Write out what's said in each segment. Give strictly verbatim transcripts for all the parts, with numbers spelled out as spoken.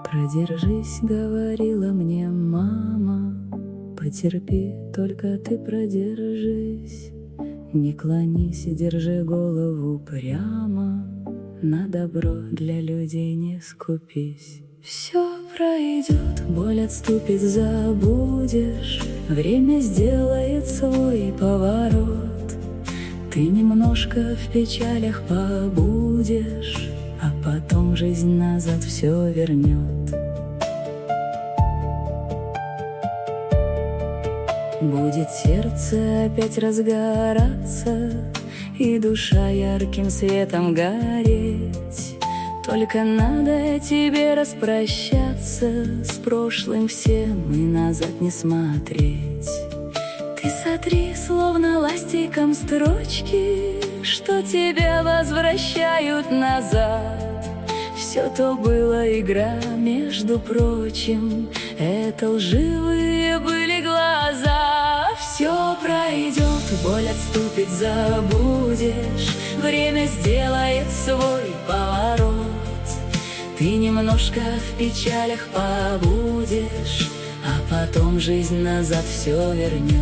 Продержись, говорила мне мама, потерпи, только ты продержись. Не клонись и держи голову прямо, на добро для людей не скупись. Все пройдет, боль отступит, забудешь, время сделает свой поворот. Ты немножко в печалях побудешь, а потом жизнь назад все вернет. Будет сердце опять разгораться и душа ярким светом гореть. Только надо тебе распрощаться с прошлым всем и назад не смотреть. Ты сотри словно ластиком строчки, что тебя возвращают назад. Все то была игра, между прочим, это лживые были глаза. Все пройдет, боль отступит, забудешь, время сделает свой поворот. Ты немножко в печалях побудешь, а потом жизнь назад все вернет.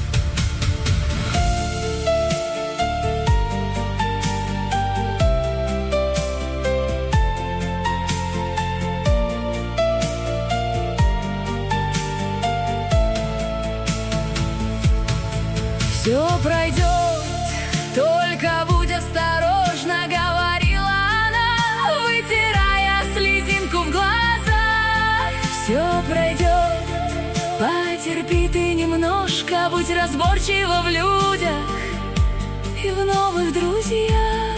Все пройдет, только будь осторожна, говорила она, вытирая слезинку в глазах. Все пройдет, потерпи ты немножко, будь разборчива в людях и в новых друзьях.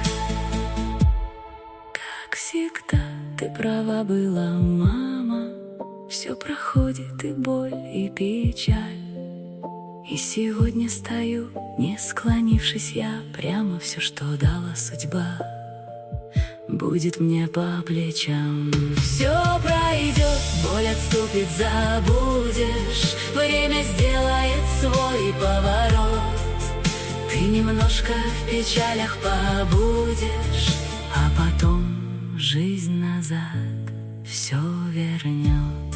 Как всегда, ты права была, мама, все проходит и боль, и печаль. И сегодня стою, не склонившись я, прямо все, что дала судьба, будет мне по плечам. Все пройдет, боль отступит, забудешь, время сделает свой поворот. Ты немножко в печалях побудешь, а потом жизнь назад все вернет.